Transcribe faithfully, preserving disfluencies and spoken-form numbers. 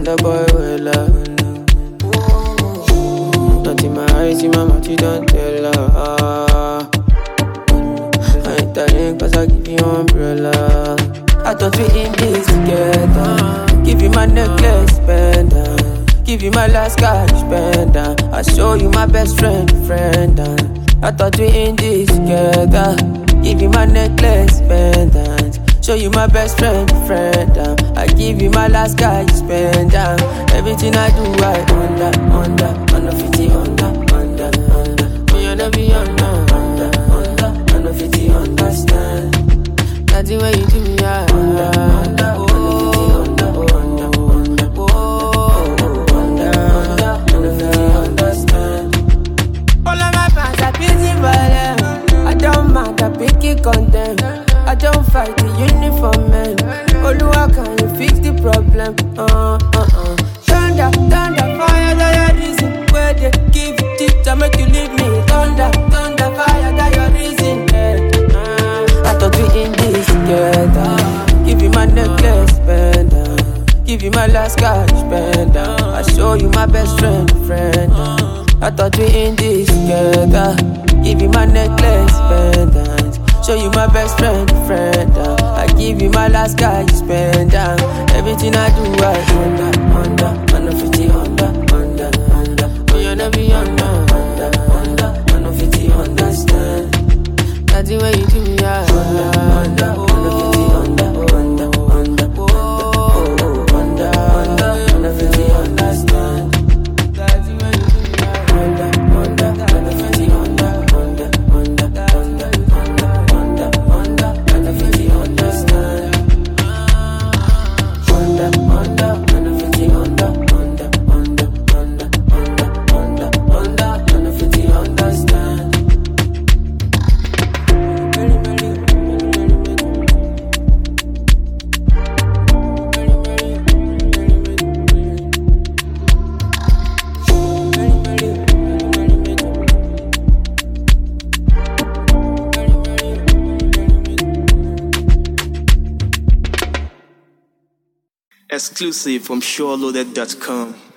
the boy well up. Not in my eyes, in my mouth, you don't tell her. I ain't telling cause I give you umbrella. I thought we in this together. Give you my necklace, pendant. Give you my last cash, pendant. I show you my best friend, friend. I thought we in this together. Give you my necklace, pendant. Show you my best friend, friend. I give you my last cash, pendant. Everything I do, I under, under, under fifty, under, under, under. Me and I be under, under, under, under fifty, understand. Nothing when you do me, I under, under, oh, under, under, under, oh, under, under, under fifty, understand. All of my fans are busy for them. I don't mind, I pick it content. I don't fight the uniform man. Oluwa, can you fix the problem? Uh, uh, uh. Thunder, thunder, fire, that your reason. Where they give you tips to make you leave me. Thunder, thunder, fire, that your reason. Yeah. Uh, I thought we in this together. Give you my necklace, pendant. Give you my last cash, pendant. I show you my best friend, friend. I thought we in this together. Give you my necklace, pendant. Show you my best friend, friend. I give you my last cash, pendant. Everything I do, I under, under, under fifty, under, under, under. Oh, you never be under, under, under, under fifty, understand. Nothing when you do me, I under, under, under fifty, under, under, under, oh, under, under, under fifty, understand. Nothing when you do me, I under, under, under fifty, under, under, under, under, under, under, under fifty, understand. Under, under, under fifty, under, under, under, under, under, under, under fifty, understand. Exclusive from SureLoaded dot com.